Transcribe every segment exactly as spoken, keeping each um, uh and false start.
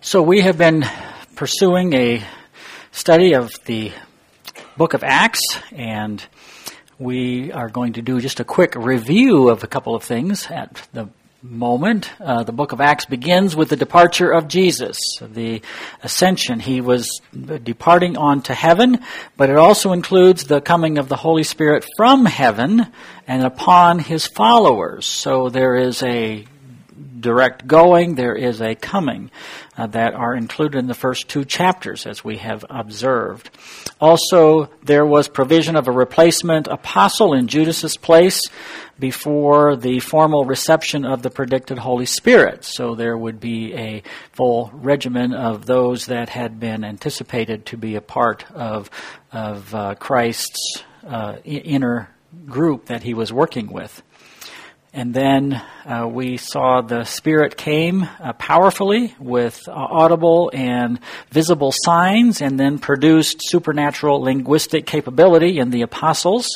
So we have been pursuing a study of the book of Acts, and we are going to do just a quick review of a couple of things at the moment. Uh, the book of Acts begins with the departure of Jesus, the ascension. He was departing on to heaven, but it also includes the coming of the Holy Spirit from heaven and upon his followers. So there is a direct going, there is a coming uh, that are included in the first two chapters, as we have observed. Also, there was provision of a replacement apostle in Judas's place before the formal reception of the predicted Holy Spirit. So there would be a full regimen of those that had been anticipated to be a part of, of uh, Christ's uh, inner group that he was working with. And then uh, we saw the Spirit came uh, powerfully with uh, audible and visible signs, and then produced supernatural linguistic capability in the apostles.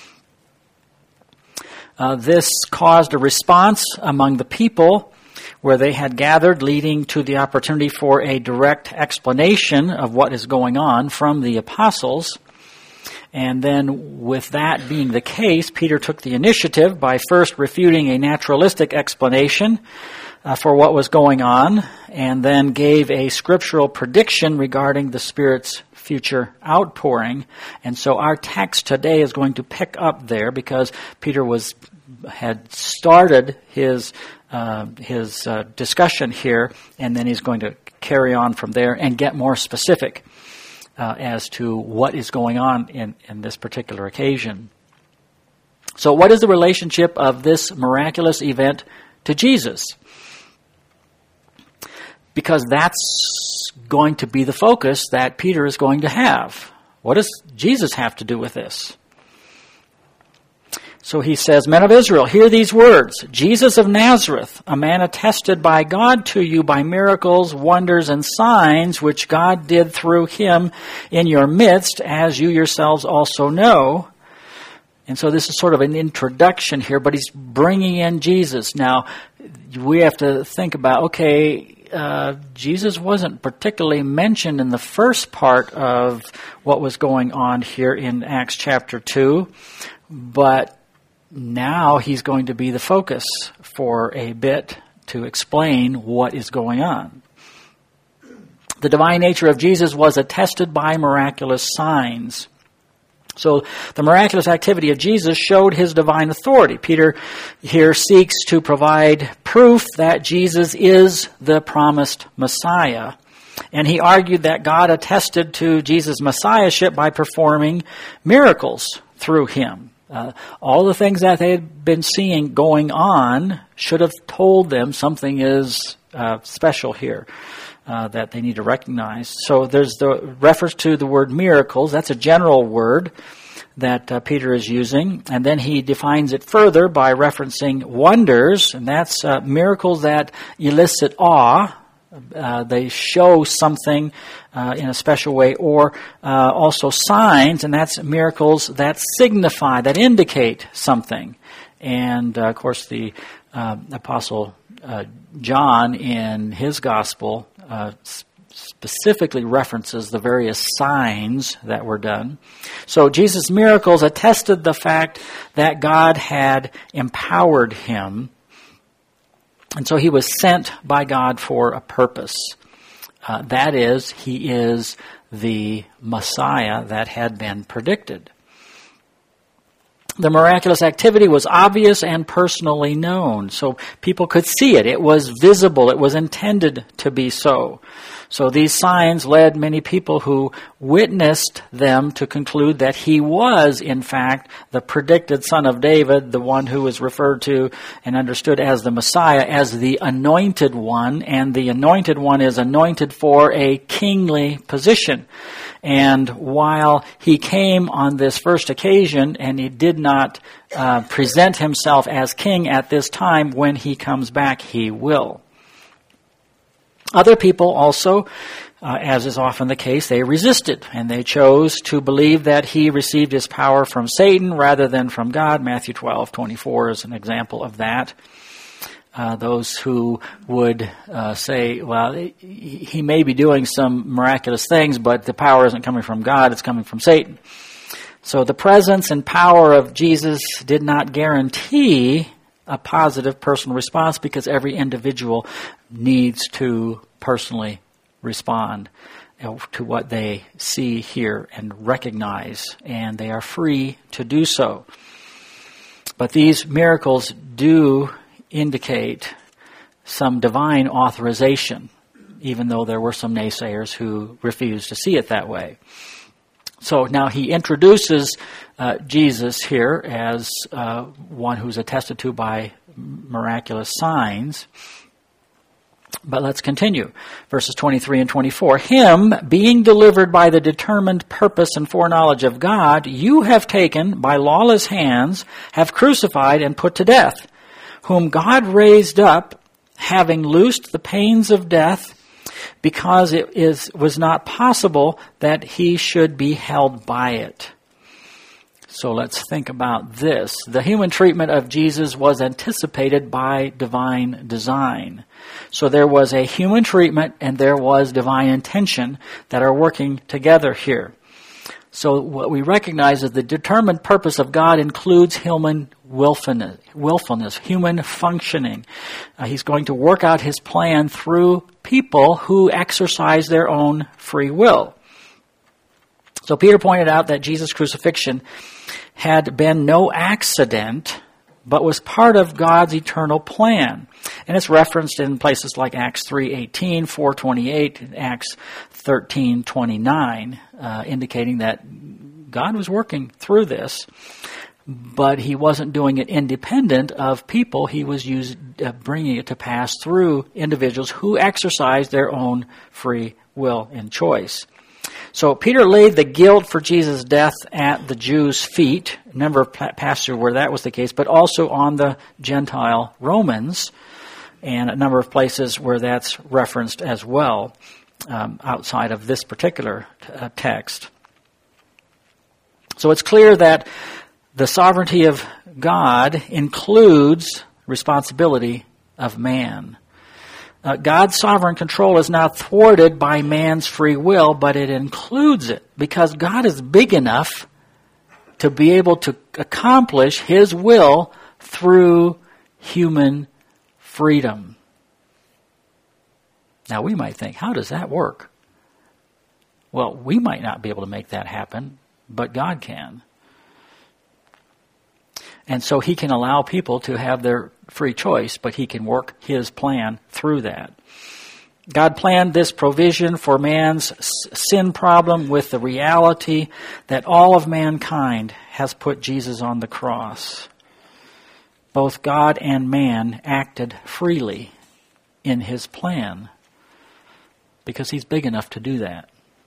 Uh, this caused a response among the people where they had gathered, leading to the opportunity for a direct explanation of what is going on from the apostles. And then with that being the case, Peter took the initiative by first refuting a naturalistic explanation uh, for what was going on, and then gave a scriptural prediction regarding the Spirit's future outpouring. And so our text today is going to pick up there because Peter was had started his uh, his uh, discussion here, and then he's going to carry on from there and get more specific Uh, as to what is going on in, in this particular occasion. So what is the relationship of this miraculous event to Jesus? Because that's going to be the focus that Peter is going to have. What does Jesus have to do with this? So he says, "Men of Israel, hear these words. Jesus of Nazareth, a man attested by God to you by miracles, wonders, and signs, which God did through him in your midst, as you yourselves also know." And so this is sort of an introduction here, but he's bringing in Jesus. Now, we have to think about, okay, uh, Jesus wasn't particularly mentioned in the first part of what was going on here in Acts chapter two, but now he's going to be the focus for a bit to explain what is going on. The divine nature of Jesus was attested by miraculous signs. So the miraculous activity of Jesus showed his divine authority. Peter here seeks to provide proof that Jesus is the promised Messiah. And he argued that God attested to Jesus' messiahship by performing miracles through him. Uh, all the things that they had been seeing going on should have told them something is uh, special here uh, that they need to recognize. So there's the reference to the word miracles. That's a general word that uh, Peter is using. And then he defines it further by referencing wonders, and that's uh, miracles that elicit awe. Uh, they show something uh, in a special way, or uh, also signs, and that's miracles that signify, that indicate something. And uh, of course, the uh, Apostle uh, John in his gospel uh, specifically references the various signs that were done. So Jesus' miracles attested the fact that God had empowered him. And so he was sent by God for a purpose. Uh, that is, he is the Messiah that had been predicted. The miraculous activity was obvious and personally known, so people could see it. It was visible. It was intended to be so. So these signs led many people who witnessed them to conclude that he was, in fact, the predicted son of David, the one who was referred to and understood as the Messiah, as the anointed one. And the anointed one is anointed for a kingly position. And while he came on this first occasion and he did not uh, present himself as king at this time, when he comes back, he will. Other people also, uh, as is often the case, they resisted, and they chose to believe that he received his power from Satan rather than from God. Matthew twelve twenty-four is an example of that. Uh, those who would uh, say, well, he may be doing some miraculous things, but the power isn't coming from God, it's coming from Satan. So the presence and power of Jesus did not guarantee a positive personal response, because every individual needs to personally respond to what they see, hear, and recognize, and they are free to do so. But these miracles do indicate some divine authorization, even though there were some naysayers who refused to see it that way. So now he introduces uh, Jesus here as uh, one who's attested to by miraculous signs. But let's continue. Verses twenty-three and twenty-four. Him, being delivered by the determined purpose and foreknowledge of God, you have taken by lawless hands, have crucified and put to death, whom God raised up, having loosed the pains of death, because it is was not possible that he should be held by it. So let's think about this. The human treatment of Jesus was anticipated by divine design. So there was a human treatment and there was divine intention that are working together here. So what we recognize is the determined purpose of God includes human willfulness, willfulness human functioning. Uh, he's going to work out his plan through people who exercise their own free will. So Peter pointed out that Jesus' crucifixion had been no accident, but was part of God's eternal plan. And it's referenced in places like Acts three eighteen, four twenty-eight, and Acts thirteen twenty-nine, uh, indicating that God was working through this, but he wasn't doing it independent of people. He was used, uh, bringing it to pass through individuals who exercised their own free will and choice. So Peter laid the guilt for Jesus' death at the Jews' feet, a number of passages where that was the case, but also on the Gentile Romans, and a number of places where that's referenced as well, um, outside of this particular uh, text. So it's clear that the sovereignty of God includes responsibility of man. Uh, God's sovereign control is not thwarted by man's free will, but it includes it, because God is big enough to be able to accomplish his will through human freedom. Now we might think, how does that work? Well, we might not be able to make that happen, but God can. And so he can allow people to have their free choice, but he can work his plan through that. God planned this provision for man's sin problem with the reality that all of mankind has put Jesus on the cross. Both God and man acted freely in his plan because he's big enough to do that.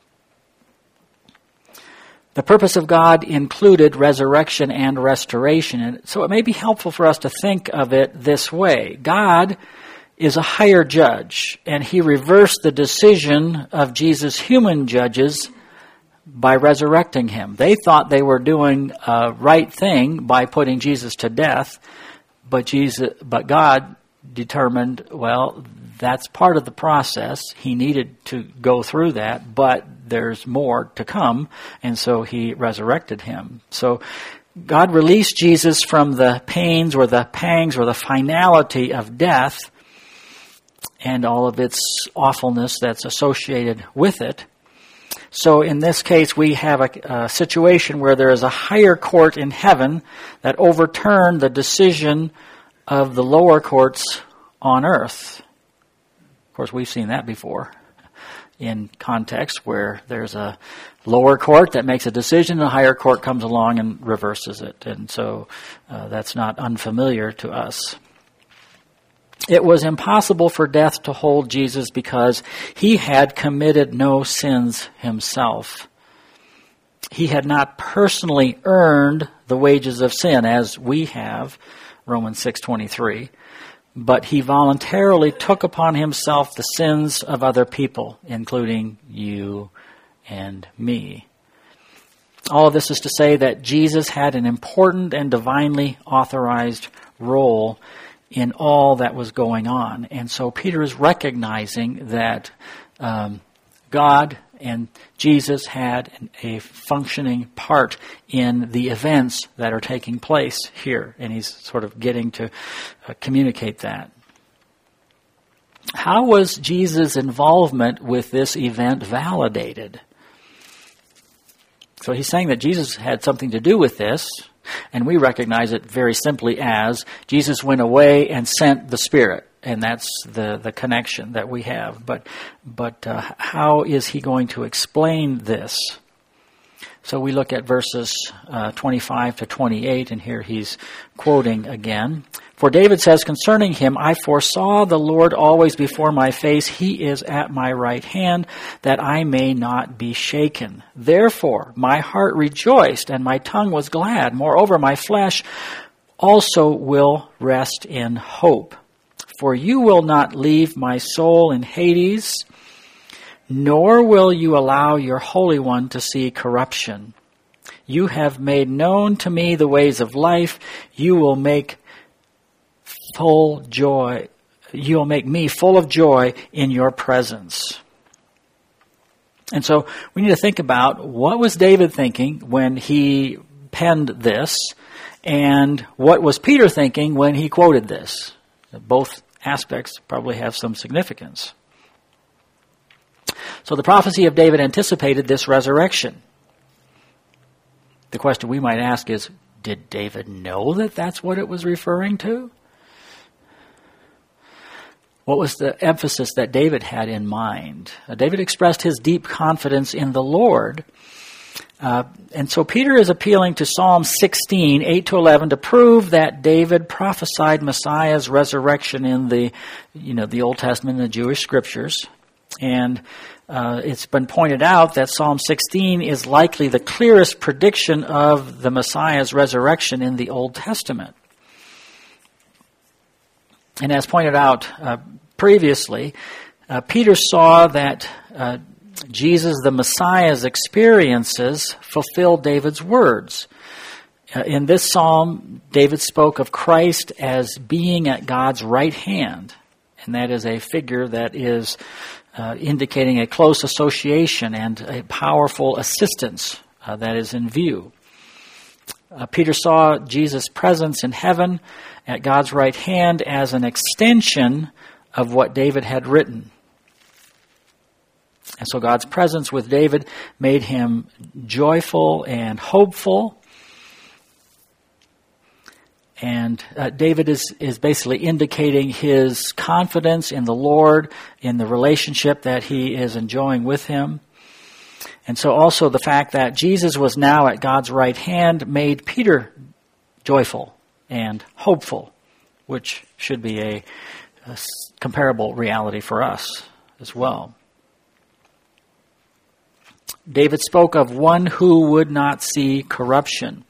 The purpose of God included resurrection and restoration. And so it may be helpful for us to think of it this way. God is a higher judge, and he reversed the decision of Jesus' human judges by resurrecting him. They thought they were doing a right thing by putting Jesus to death, but Jesus, but God determined, well, that's part of the process. He needed to go through that, but there's more to come, and so he resurrected him. So God released Jesus from the pains or the pangs or the finality of death and all of its awfulness that's associated with it. So in this case, we have a, a situation where there is a higher court in heaven that overturned the decision of the lower courts on earth. Of course, we've seen that before in context where there's a lower court that makes a decision and a higher court comes along and reverses it. And so uh, that's not unfamiliar to us. It was impossible for death to hold Jesus because he had committed no sins himself. He had not personally earned the wages of sin as we have, Romans six twenty-three. But he voluntarily took upon himself the sins of other people, including you and me. All of this is to say that Jesus had an important and divinely authorized role in all that was going on. And so Peter is recognizing that um, God and Jesus had a functioning part in the events that are taking place here. And he's sort of getting to uh, communicate that. How was Jesus' involvement with this event validated? So he's saying that Jesus had something to do with this, and we recognize it very simply as Jesus went away and sent the Spirit. And that's the, the connection that we have. But but uh, how is he going to explain this? So we look at verses uh, twenty-five to twenty-eight, and here he's quoting again. For David says concerning him, I foresaw the Lord always before my face. He is at my right hand, that I may not be shaken. Therefore my heart rejoiced, and my tongue was glad. Moreover, my flesh also will rest in hope. For you will not leave my soul in Hades, nor will you allow your Holy One to see corruption. You have made known to me the ways of life. You will make full joy. You will make me full of joy in your presence. And so we need to think about what was David thinking when he penned this, and what was Peter thinking when he quoted this. Both aspects probably have some significance. So the prophecy of David anticipated this resurrection. The question we might ask is, did David know that that's what it was referring to? What was the emphasis that David had in mind? Uh, David expressed his deep confidence in the Lord. Uh, and so Peter is appealing to Psalm sixteen, eight to eleven, to prove that David prophesied Messiah's resurrection in the, you know, the Old Testament and the Jewish scriptures. And uh, it's been pointed out that Psalm sixteen is likely the clearest prediction of the Messiah's resurrection in the Old Testament. And as pointed out uh, previously, uh, Peter saw that uh, Jesus, the Messiah's experiences fulfilled David's words. Uh, in this psalm, David spoke of Christ as being at God's right hand, and that is a figure that is uh, indicating a close association and a powerful assistance uh, that is in view. Uh, Peter saw Jesus' presence in heaven at God's right hand as an extension of what David had written. And so God's presence with David made him joyful and hopeful. And uh, David is, is basically indicating his confidence in the Lord, in the relationship that he is enjoying with him. And so also the fact that Jesus was now at God's right hand made Peter joyful and hopeful, which should be a, a comparable reality for us as well. David spoke of one who would not see corruption.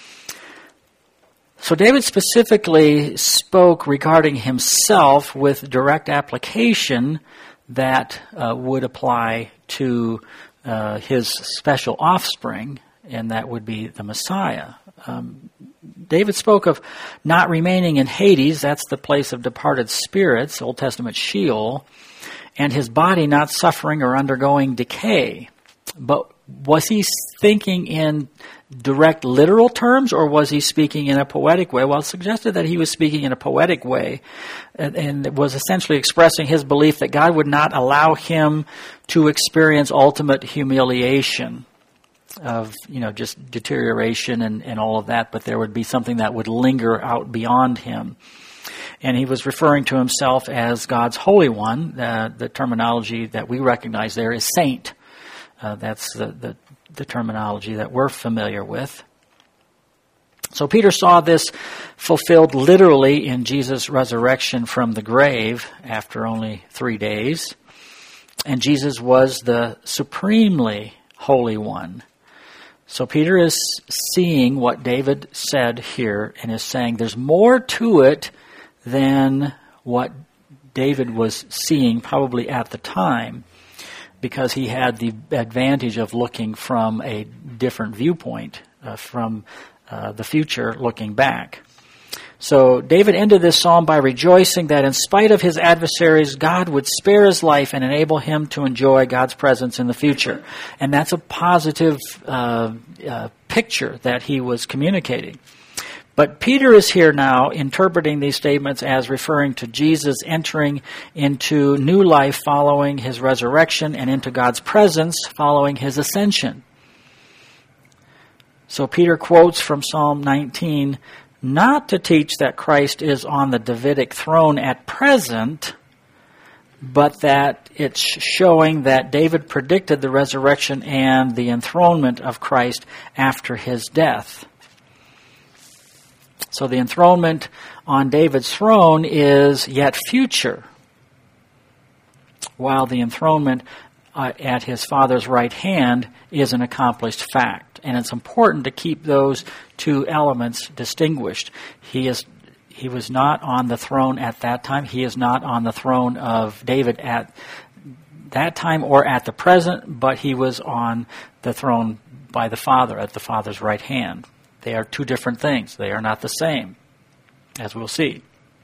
So David specifically spoke regarding himself with direct application that uh, would apply to uh, his special offspring, and that would be the Messiah. Um, David spoke of not remaining in Hades, that's the place of departed spirits, Old Testament Sheol, and his body not suffering or undergoing decay. But was he thinking in direct literal terms, or was he speaking in a poetic way? Well, it suggested that he was speaking in a poetic way, and, and was essentially expressing his belief that God would not allow him to experience ultimate humiliation of, you know, just deterioration and, and all of that, but there would be something that would linger out beyond him. And he was referring to himself as God's Holy One. Uh, the terminology that we recognize there is saint. Uh, that's the, the, the terminology that we're familiar with. So Peter saw this fulfilled literally in Jesus' resurrection from the grave after only three days. And Jesus was the supremely Holy One. So Peter is seeing what David said here and is saying there's more to it than what David was seeing probably at the time, because he had the advantage of looking from a different viewpoint, uh, from uh, the future looking back. So David ended this psalm by rejoicing that in spite of his adversaries, God would spare his life and enable him to enjoy God's presence in the future. And that's a positive uh, uh, picture that he was communicating. But Peter is here now interpreting these statements as referring to Jesus entering into new life following his resurrection and into God's presence following his ascension. So Peter quotes from Psalm nineteen, not to teach that Christ is on the Davidic throne at present, but that it's showing that David predicted the resurrection and the enthronement of Christ after his death. So the enthronement on David's throne is yet future, while the enthronement uh, at his father's right hand is an accomplished fact. And it's important to keep those two elements distinguished. He is he was not on the throne at that time. He is not on the throne of David at that time or at the present, but he was on the throne by the Father, at the Father's right hand. They are two different things. They are not the same, as we'll see.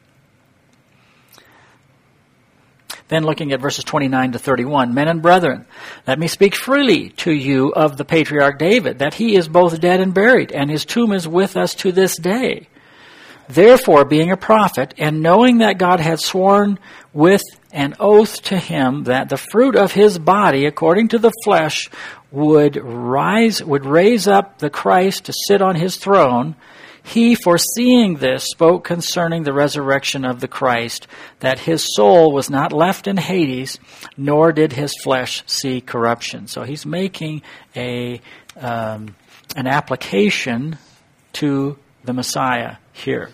Then looking at verses twenty-nine to thirty-one, Men and brethren, let me speak freely to you of the patriarch David, that he is both dead and buried, and his tomb is with us to this day. Therefore, being a prophet, and knowing that God had sworn with an oath to him that the fruit of his body, according to the flesh, would rise, would raise up the Christ to sit on his throne, he, foreseeing this, spoke concerning the resurrection of the Christ, that his soul was not left in Hades, nor did his flesh see corruption. So he's making a um, an application to the Messiah here.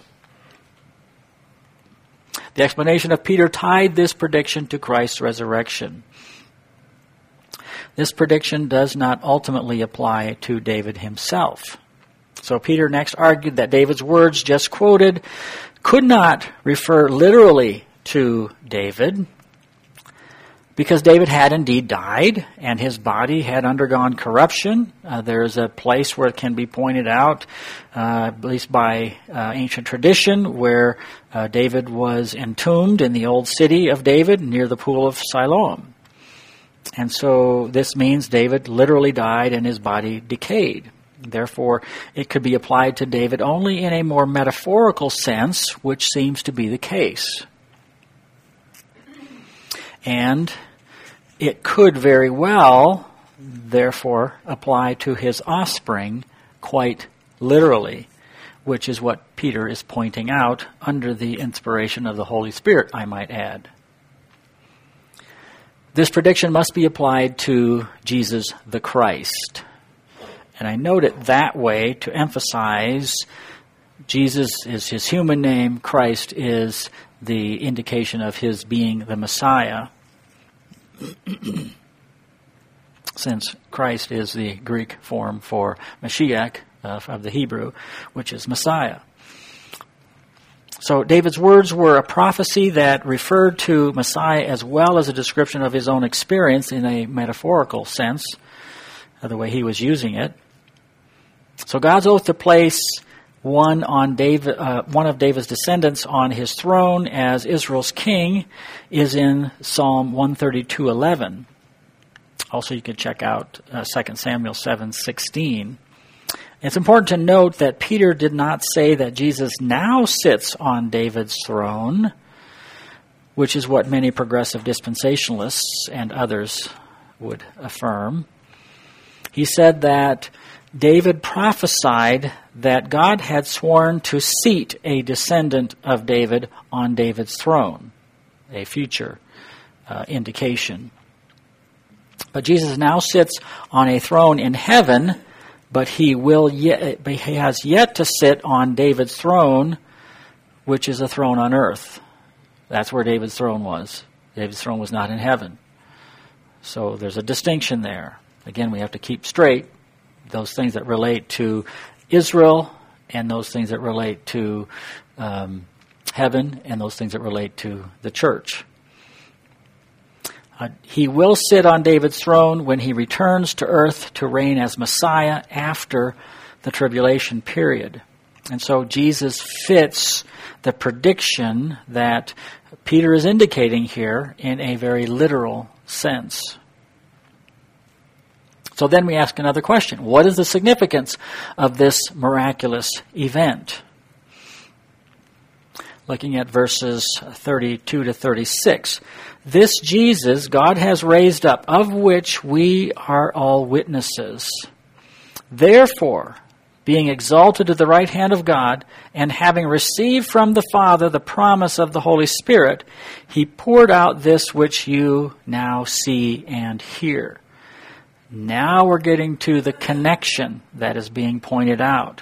The explanation of Peter tied this prediction to Christ's resurrection. This prediction does not ultimately apply to David himself. So Peter next argued that David's words just quoted could not refer literally to David, because David had indeed died and his body had undergone corruption. Uh, there's a place where it can be pointed out, uh, at least by uh, ancient tradition, where uh, David was entombed in the old city of David near the pool of Siloam. And so this means David literally died and his body decayed. Therefore, it could be applied to David only in a more metaphorical sense, which seems to be the case. And it could very well, therefore, apply to his offspring quite literally, which is what Peter is pointing out under the inspiration of the Holy Spirit, I might add. This prediction must be applied to Jesus the Christ. And I note it that way to emphasize Jesus is his human name, Christ is the indication of his being the Messiah, since Christ is the Greek form for Mashiach uh, of the Hebrew, which is Messiah. So David's words were a prophecy that referred to Messiah as well as a description of his own experience in a metaphorical sense, the way he was using it. So God's oath to place one on David, uh, one of David's descendants on his throne as Israel's king is in Psalm one thirty-two eleven. Also, you can check out uh, Second Samuel seven sixteen. It's important to note that Peter did not say that Jesus now sits on David's throne, which is what many progressive dispensationalists and others would affirm. He said that David prophesied that God had sworn to seat a descendant of David on David's throne, a future uh, indication. But Jesus now sits on a throne in heaven, but he will yet, he has yet to sit on David's throne, which is a throne on earth. That's where David's throne was. David's throne was not in heaven. So there's a distinction there. Again, we have to keep straight those things that relate to Israel and those things that relate to um, heaven and those things that relate to the church. Uh, he will sit on David's throne when he returns to earth to reign as Messiah after the tribulation period. And so Jesus fits the prediction that Peter is indicating here in a very literal sense. So then we ask another question. What is the significance of this miraculous event? Looking at verses thirty-two to thirty-six. This Jesus God has raised up, of which we are all witnesses. Therefore, being exalted to the right hand of God, and having received from the Father the promise of the Holy Spirit, he poured out this which you now see and hear. Now we're getting to the connection that is being pointed out.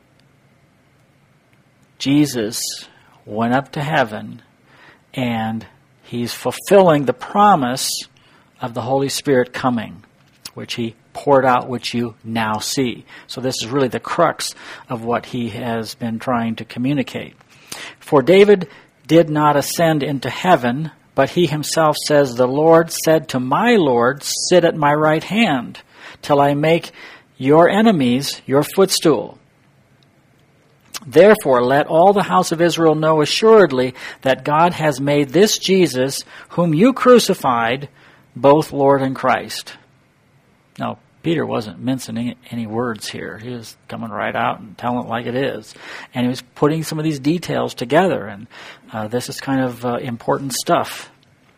Jesus went up to heaven, and he's fulfilling the promise of the Holy Spirit coming, which he poured out, which you now see. So this is really the crux of what he has been trying to communicate. For David did not ascend into heaven, but he himself says, the Lord said to my Lord, sit at my right hand, till I make your enemies your footstool. Therefore, let all the house of Israel know assuredly that God has made this Jesus, whom you crucified, both Lord and Christ. Now, Peter wasn't mincing any, any words here. He was coming right out and telling it like it is. And he was putting some of these details together. And uh, this is kind of uh, important stuff.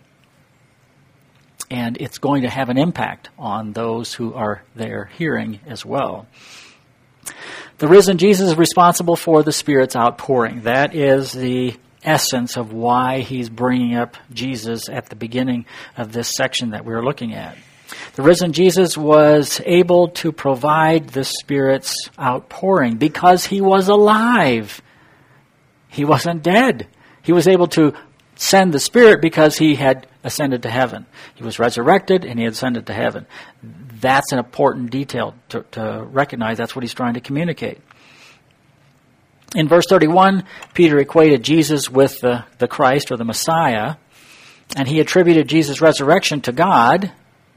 And it's going to have an impact on those who are there hearing as well. The risen Jesus is responsible for the Spirit's outpouring. That is the essence of why he's bringing up Jesus at the beginning of this section that we're looking at. The risen Jesus was able to provide the Spirit's outpouring because he was alive. He wasn't dead. He was able to send the Spirit because he had ascended to heaven. He was resurrected and he had ascended to heaven. That's an important detail to, to recognize. That's what he's trying to communicate. In verse thirty-one, Peter equated Jesus with the, the Christ or the Messiah, and he attributed Jesus' resurrection to God.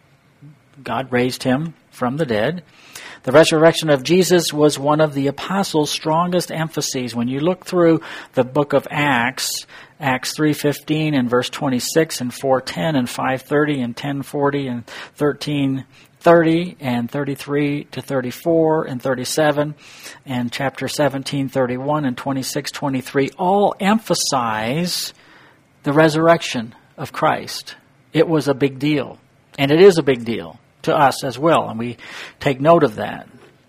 God raised him from the dead. The resurrection of Jesus was one of the apostles' strongest emphases. When you look through the book of Acts, Acts three fifteen and verse twenty-six and four ten and five thirty and ten forty and thirteen thirty and thirty-three to thirty-four and thirty-seven and chapter seventeen thirty-one and twenty-six twenty-three all emphasize the resurrection of Christ. It was a big deal, and it is a big deal to us as well, and we take note of that.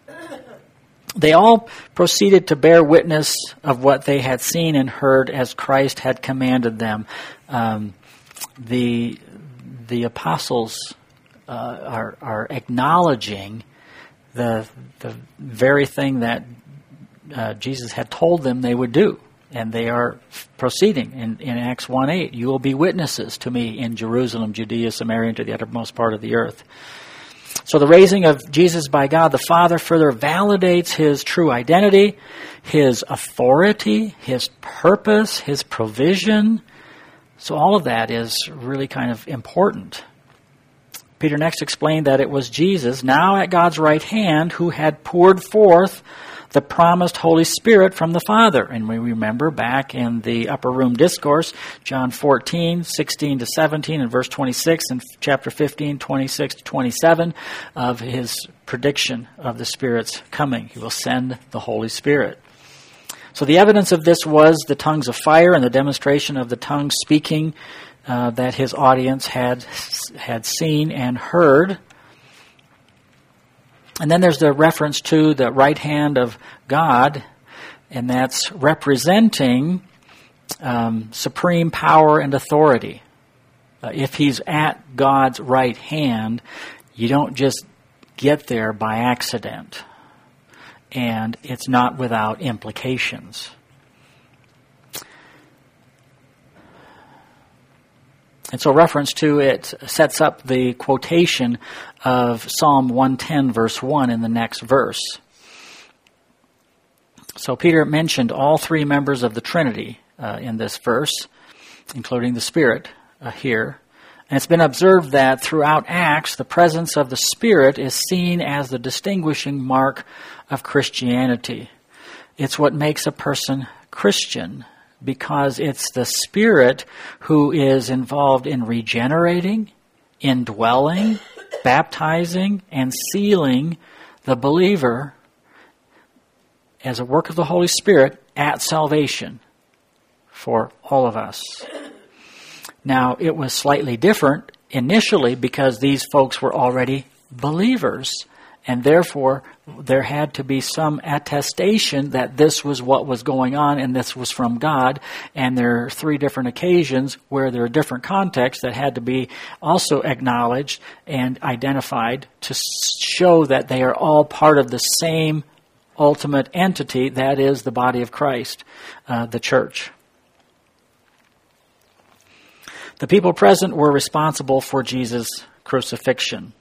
They all proceeded to bear witness of what they had seen and heard as Christ had commanded them. Um, the the apostles uh, are are acknowledging the the very thing that uh, Jesus had told them they would do, and they are proceeding in, in Acts one eight. You will be witnesses to me in Jerusalem, Judea, Samaria, and to the uttermost part of the earth. So the raising of Jesus by God the Father further validates his true identity, his authority, his purpose, his provision. So all of that is really kind of important. Peter next explained that it was Jesus, now at God's right hand, who had poured forth the promised Holy Spirit from the Father. And we remember back in the Upper Room Discourse, John fourteen, sixteen to seventeen, and verse twenty-six, and chapter fifteen, twenty-six to twenty-seven, of his prediction of the Spirit's coming. He will send the Holy Spirit. So the evidence of this was the tongues of fire and the demonstration of the tongue speaking uh, that his audience had had seen and heard. And then there's the reference to the right hand of God, and that's representing um, supreme power and authority. Uh, if he's at God's right hand, you don't just get there by accident, and it's not without implications. And so reference to it sets up the quotation of Psalm one ten, verse one in the next verse. So Peter mentioned all three members of the Trinity uh, in this verse, including the Spirit uh, here. And it's been observed that throughout Acts, the presence of the Spirit is seen as the distinguishing mark of Christianity. It's what makes a person Christian, because it's the Spirit who is involved in regenerating, indwelling, baptizing, and sealing the believer as a work of the Holy Spirit at salvation for all of us. Now, it was slightly different initially because these folks were already believers, and therefore there had to be some attestation that this was what was going on and this was from God. And there are three different occasions where there are different contexts that had to be also acknowledged and identified to show that they are all part of the same ultimate entity, that is the body of Christ, uh, the church. The people present were responsible for Jesus' crucifixion.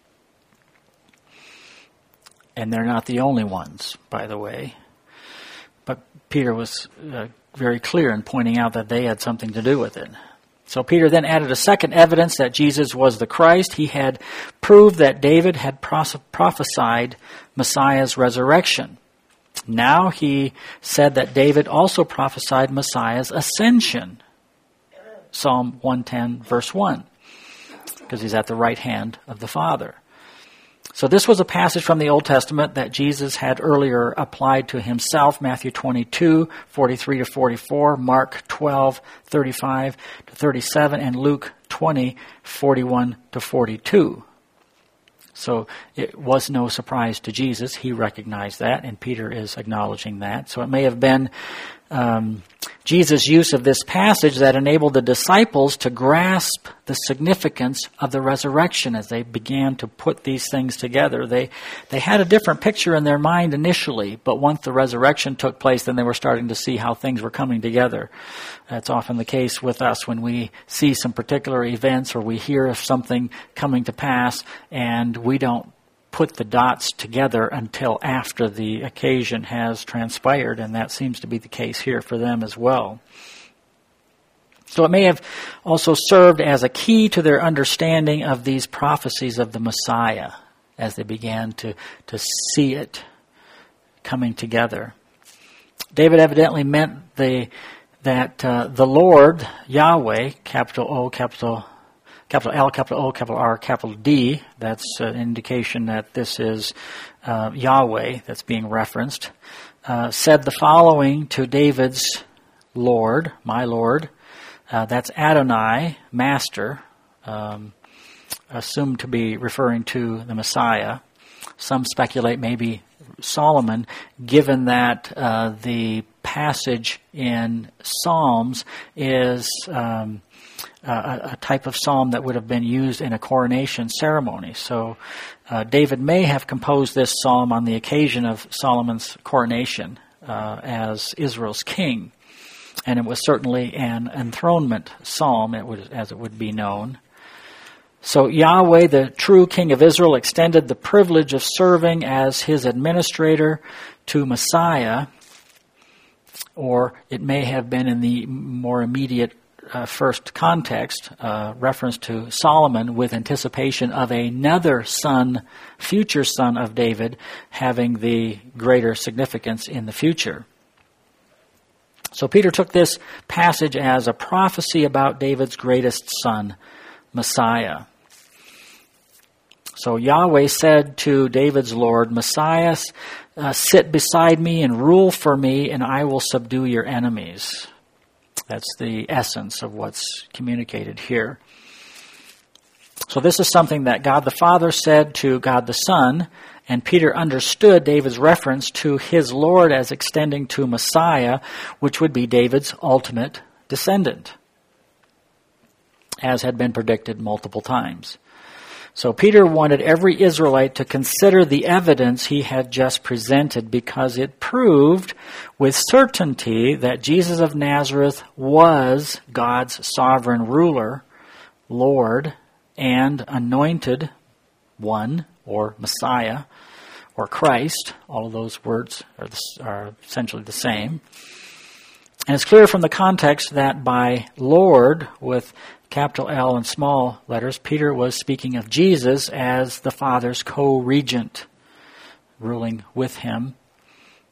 And they're not the only ones, by the way. But Peter was uh, very clear in pointing out that they had something to do with it. So Peter then added a second evidence that Jesus was the Christ. He had proved that David had pros- prophesied Messiah's resurrection. Now he said that David also prophesied Messiah's ascension. Psalm one ten, verse one. Because he's at the right hand of the Father. So this was a passage from the Old Testament that Jesus had earlier applied to himself, Matthew twenty-two, forty-three to forty-four, Mark twelve, thirty-five to thirty-seven, and Luke twenty, forty-one to forty-two. So it was no surprise to Jesus. He recognized that, and Peter is acknowledging that. So it may have been um, Jesus' use of this passage that enabled the disciples to grasp the significance of the resurrection as they began to put these things together. They they had a different picture in their mind initially, but once the resurrection took place, then they were starting to see how things were coming together. That's often the case with us when we see some particular events or we hear of something coming to pass, and we don't put the dots together until after the occasion has transpired, and that seems to be the case here for them as well. So it may have also served as a key to their understanding of these prophecies of the Messiah as they began to, to see it coming together. David evidently meant the that uh, the Lord, Yahweh, capital O, capital Capital L, capital O, capital R, capital D. That's an indication that this is uh, Yahweh that's being referenced. Uh, said the following to David's Lord, my Lord. Uh, that's Adonai, Master, um, assumed to be referring to the Messiah. Some speculate maybe Solomon, given that uh, the passage in Psalms is Um, Uh, a type of psalm that would have been used in a coronation ceremony. So uh, David may have composed this psalm on the occasion of Solomon's coronation uh, as Israel's king. And it was certainly an enthronement psalm, it would, as it would be known. So Yahweh, the true king of Israel, extended the privilege of serving as his administrator to Messiah, or it may have been in the more immediate Uh, first context, uh, reference to Solomon with anticipation of another son, future son of David, having the greater significance in the future. So Peter took this passage as a prophecy about David's greatest son, Messiah. So Yahweh said to David's Lord, Messiah, uh, sit beside me and rule for me, and I will subdue your enemies. That's the essence of what's communicated here. So this is something that God the Father said to God the Son, and Peter understood David's reference to his Lord as extending to Messiah, which would be David's ultimate descendant, as had been predicted multiple times. So Peter wanted every Israelite to consider the evidence he had just presented because it proved with certainty that Jesus of Nazareth was God's sovereign ruler, Lord, and anointed one, or Messiah, or Christ. All of those words are, the, are essentially the same. And it's clear from the context that by Lord, with capital L and small letters, Peter was speaking of Jesus as the Father's co-regent, ruling with him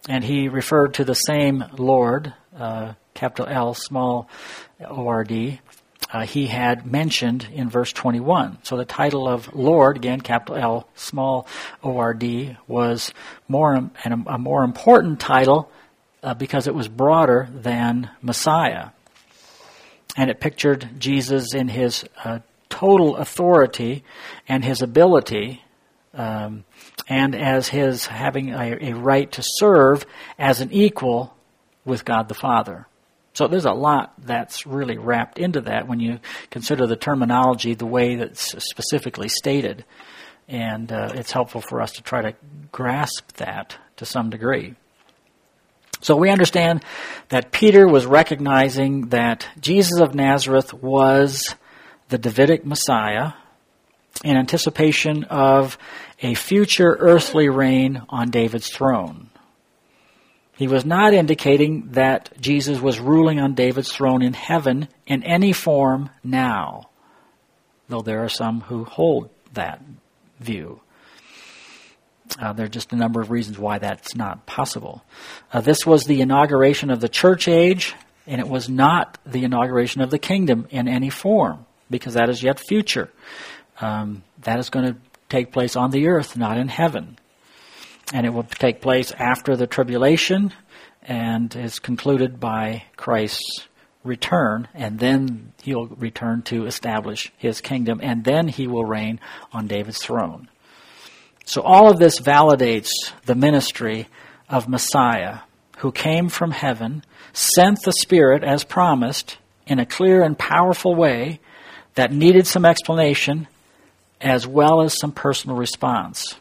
And he referred to the same Lord, uh, capital L, small O R D, uh, he had mentioned in verse twenty-one. So the title of Lord, again, capital L, small O R D, was more and a more important title uh, because it was broader than Messiah. And it pictured Jesus in his uh, total authority and his ability, um, and as his having a, a right to serve as an equal with God the Father. So there's a lot that's really wrapped into that when you consider the terminology, the way that's specifically stated. And uh, it's helpful for us to try to grasp that to some degree. So we understand that Peter was recognizing that Jesus of Nazareth was the Davidic Messiah in anticipation of a future earthly reign on David's throne. He was not indicating that Jesus was ruling on David's throne in heaven in any form now, though there are some who hold that view. Uh, there are just a number of reasons why that's not possible. Uh, this was the inauguration of the church age, and it was not the inauguration of the kingdom in any form, because that is yet future. Um, that is going to take place on the earth, not in heaven. And it will take place after the tribulation and is concluded by Christ's return, and then he'll return to establish his kingdom, and then he will reign on David's throne. So all of this validates the ministry of Messiah, who came from heaven, sent the Spirit as promised in a clear and powerful way that needed some explanation as well as some personal response.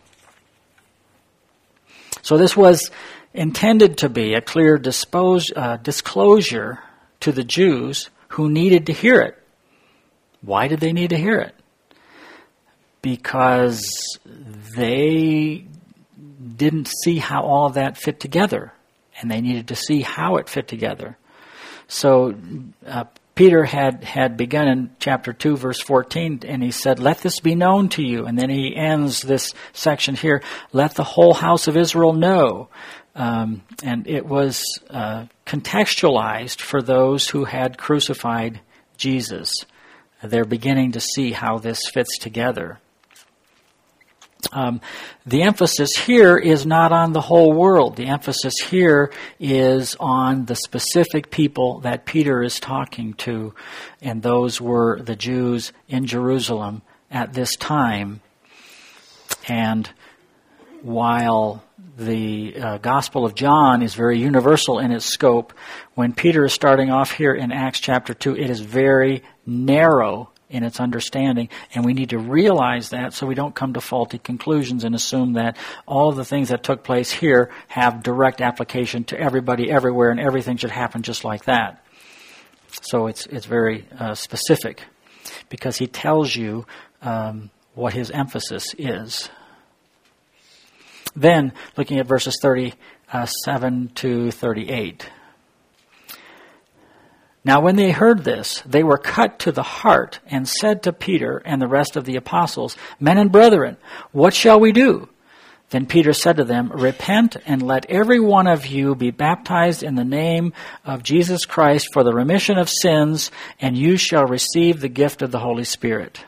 So this was intended to be a clear dispose, uh, disclosure to the Jews who needed to hear it. Why did they need to hear it? Because they didn't see how all of that fit together, and they needed to see how it fit together. So uh, Peter had, had begun in chapter two, verse fourteen, and he said, "Let this be known to you." And then he ends this section here, "Let the whole house of Israel know." Um, and it was uh, contextualized for those who had crucified Jesus. They're beginning to see how this fits together. Um, the emphasis here is not on the whole world. The emphasis here is on the specific people that Peter is talking to, and those were the Jews in Jerusalem at this time. And while the uh, Gospel of John is very universal in its scope, when Peter is starting off here in Acts chapter two, it is very narrow in its understanding, and we need to realize that so we don't come to faulty conclusions and assume that all the things that took place here have direct application to everybody everywhere and everything should happen just like that. So it's it's very uh, specific because he tells you um, what his emphasis is. Then, looking at verses thirty-seven to thirty-eight. Now when they heard this, they were cut to the heart and said to Peter and the rest of the apostles, "Men and brethren, what shall we do?" Then Peter said to them, "Repent and let every one of you be baptized in the name of Jesus Christ for the remission of sins, and you shall receive the gift of the Holy Spirit."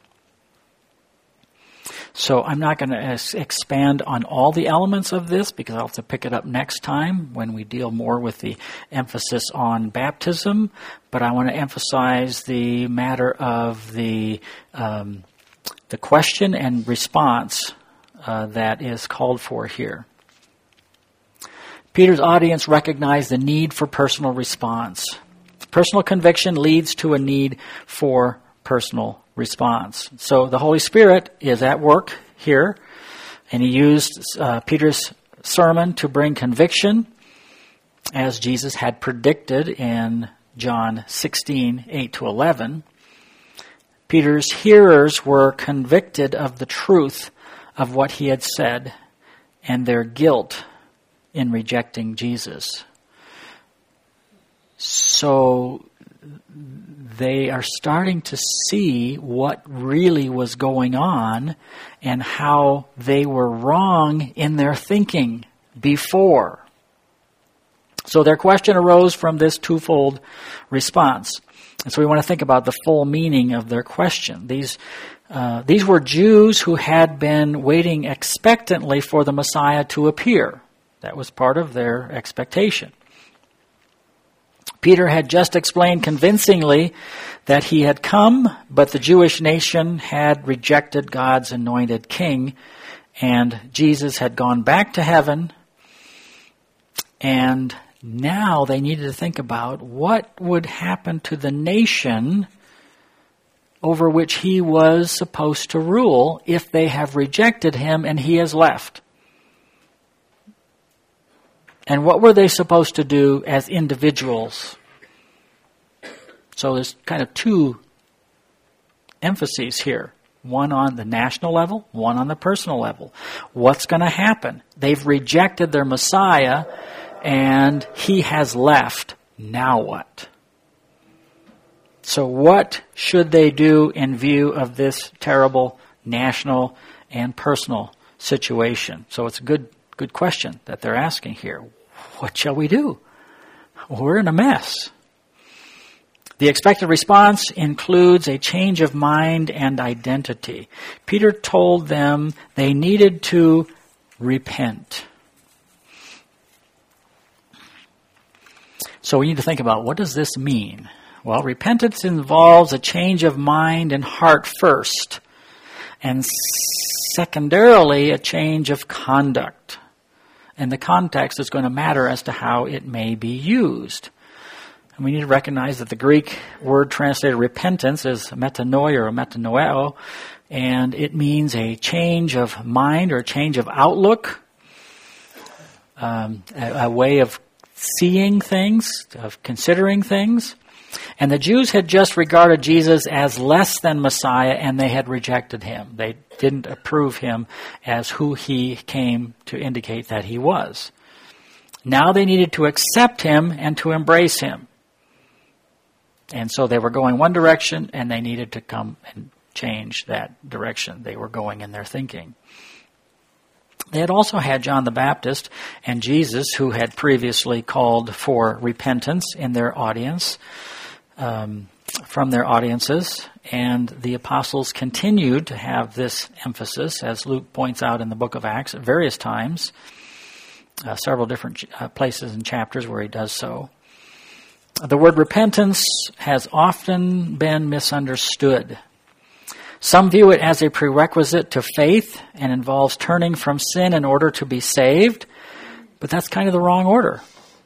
So I'm not going to expand on all the elements of this because I'll have to pick it up next time when we deal more with the emphasis on baptism. But I want to emphasize the matter of the um, the question and response uh, that is called for here. Peter's audience recognized the need for personal response. Personal conviction leads to a need for personal response. So the Holy Spirit is at work here, and he used uh, Peter's sermon to bring conviction, as Jesus had predicted in John sixteen, eight to eleven. Peter's hearers were convicted of the truth of what he had said and their guilt in rejecting Jesus. So they are starting to see what really was going on and how they were wrong in their thinking before. So their question arose from this twofold response. And so we want to think about the full meaning of their question. These uh, these were Jews who had been waiting expectantly for the Messiah to appear. That was part of their expectation. Peter had just explained convincingly that he had come, but the Jewish nation had rejected God's anointed king, and Jesus had gone back to heaven, and now they needed to think about what would happen to the nation over which he was supposed to rule if they have rejected him and he has left. And what were they supposed to do as individuals? So there's kind of two emphases here. One on the national level, one on the personal level. What's going to happen? They've rejected their Messiah and he has left. Now what? So what should they do in view of this terrible national and personal situation? So it's a good good question that they're asking here. What shall we do? We're in a mess. The expected response includes a change of mind and identity. Peter told them they needed to repent. So we need to think about, what does this mean? Well, repentance involves a change of mind and heart first, and secondarily a change of conduct. And the context is going to matter as to how it may be used. And we need to recognize that the Greek word translated repentance is metanoia or metanoeo, and it means a change of mind or a change of outlook, um, a, a way of seeing things, of considering things. And the Jews had just regarded Jesus as less than Messiah, and they had rejected him. They didn't approve him as who he came to indicate that he was. Now they needed to accept him and to embrace him. And so they were going one direction, and they needed to come and change that direction they were going in their thinking. They had also had John the Baptist and Jesus, who had previously called for repentance in their audience, um, from their audiences, and the apostles continued to have this emphasis, as Luke points out in the book of Acts at various times, uh, several different uh, places and chapters where he does so. The word repentance has often been misunderstood. Some view it as a prerequisite to faith and involves turning from sin in order to be saved, but that's kind of the wrong order.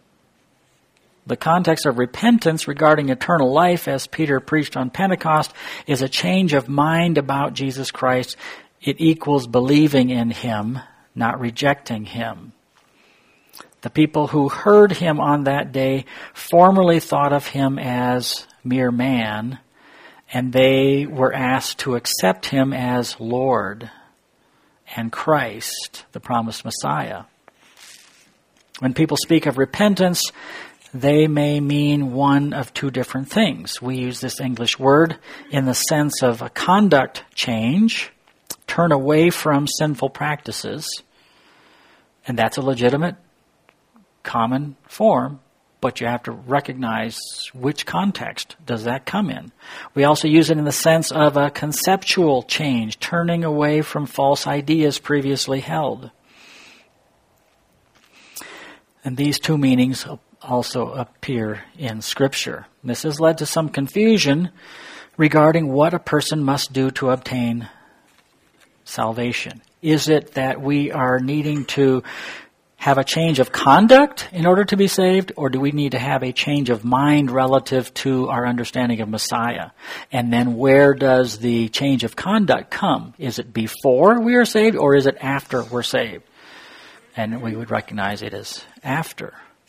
The context of repentance regarding eternal life, as Peter preached on Pentecost, is a change of mind about Jesus Christ. It equals believing in him, not rejecting him. The people who heard him on that day formerly thought of him as mere man, and they were asked to accept him as Lord and Christ, the promised Messiah. When people speak of repentance, they may mean one of two different things. We use this English word in the sense of a conduct change, turn away from sinful practices, and that's a legitimate, common form, but you have to recognize which context does that come in. We also use it in the sense of a conceptual change, turning away from false ideas previously held. And these two meanings also appear in Scripture. This has led to some confusion regarding what a person must do to obtain salvation. Is it that we are needing to have a change of conduct in order to be saved, or do we need to have a change of mind relative to our understanding of Messiah? And then where does the change of conduct come? Is it before we are saved, or is it after we're saved? And we would recognize it as after.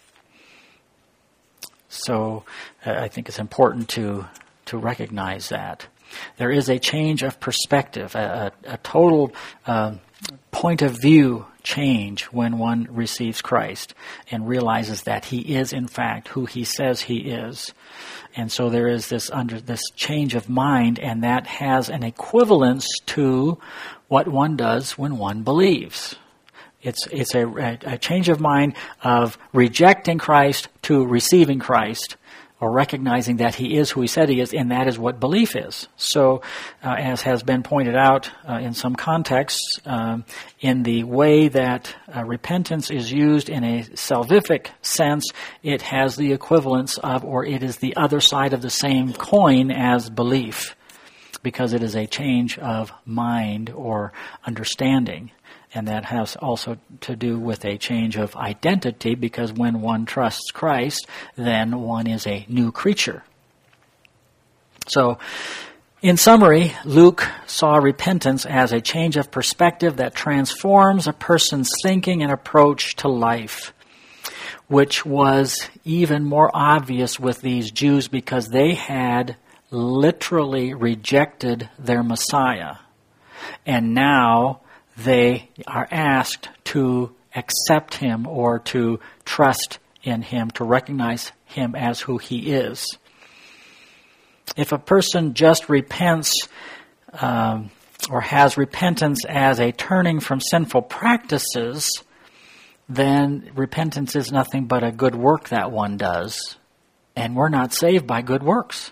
So uh, I think it's important to to recognize that. There is a change of perspective, a, a, a total uh, point of view change when one receives Christ and realizes that he is in fact who he says he is. And so there is this under this change of mind, and that has an equivalence to what one does when one believes. It's it's a, a change of mind of rejecting Christ to receiving Christ, or recognizing that he is who he said he is, and that is what belief is. So, uh, as has been pointed out uh, in some contexts, um, in the way that uh, repentance is used in a salvific sense, it has the equivalence of, or it is the other side of the same coin as belief, because it is a change of mind or understanding. And that has also to do with a change of identity, because when one trusts Christ, then one is a new creature. So, in summary, Luke saw repentance as a change of perspective that transforms a person's thinking and approach to life, which was even more obvious with these Jews because they had literally rejected their Messiah. And now they are asked to accept him or to trust in him, to recognize him as who he is. If a person just repents um, or has repentance as a turning from sinful practices, then repentance is nothing but a good work that one does, and we're not saved by good works.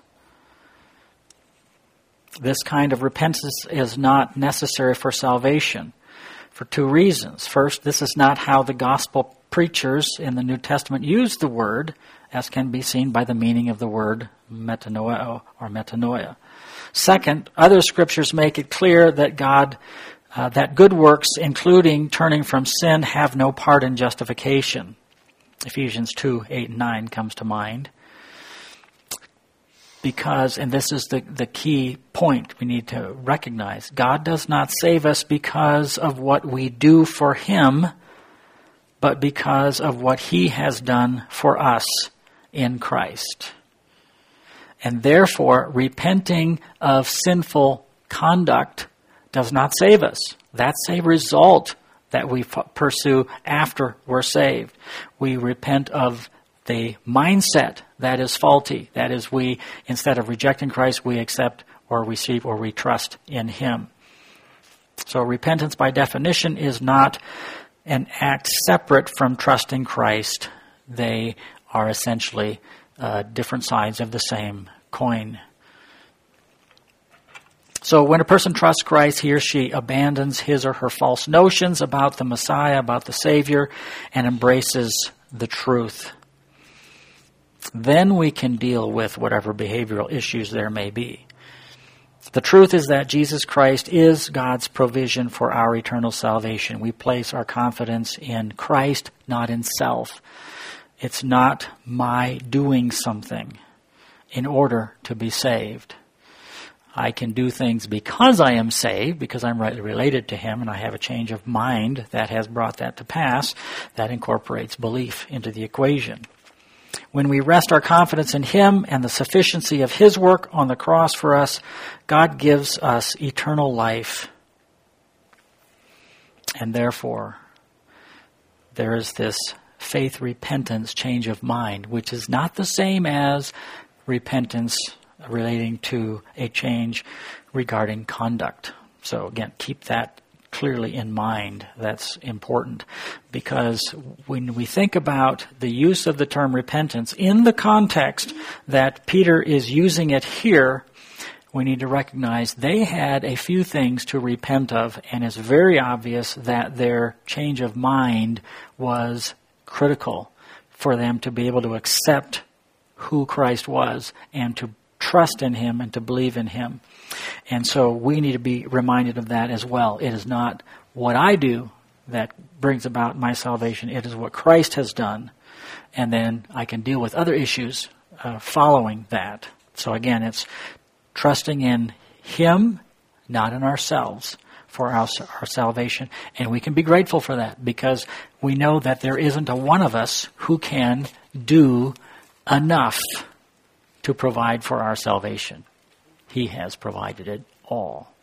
This kind of repentance is not necessary for salvation for two reasons. First, this is not how the gospel preachers in the New Testament use the word, as can be seen by the meaning of the word metanoia or metanoia. Second, other scriptures make it clear that God, uh, that good works, including turning from sin, have no part in justification. Ephesians two, eight, and nine comes to mind. Because, and this is the, the key point we need to recognize, God does not save us because of what we do for him, but because of what he has done for us in Christ. And therefore, repenting of sinful conduct does not save us. That's a result that we f- pursue after we're saved. We repent of the mindset that is faulty. That is, we, instead of rejecting Christ, we accept or receive or we trust in him. So repentance by definition is not an act separate from trusting Christ. They are essentially uh, different sides of the same coin. So when a person trusts Christ, he or she abandons his or her false notions about the Messiah, about the Savior, and embraces the truth. Then we can deal with whatever behavioral issues there may be. The truth is that Jesus Christ is God's provision for our eternal salvation. We place our confidence in Christ, not in self. It's not my doing something in order to be saved. I can do things because I am saved, because I'm rightly related to him, and I have a change of mind that has brought that to pass. That incorporates belief into the equation. When we rest our confidence in him and the sufficiency of his work on the cross for us, God gives us eternal life. And therefore, there is this faith repentance change of mind, which is not the same as repentance relating to a change regarding conduct. So again, keep that clearly in mind. That's important, because when we think about the use of the term repentance in the context that Peter is using it here, we need to recognize they had a few things to repent of, and it's very obvious that their change of mind was critical for them to be able to accept who Christ was and to trust in him and to believe in him. And so we need to be reminded of that as well. It is not what I do that brings about my salvation. It is what Christ has done. And then I can deal with other issues uh, following that. So again, it's trusting in him, not in ourselves, for our, our salvation. And we can be grateful for that, because we know that there isn't a one of us who can do enough to provide for our salvation. He has provided it all.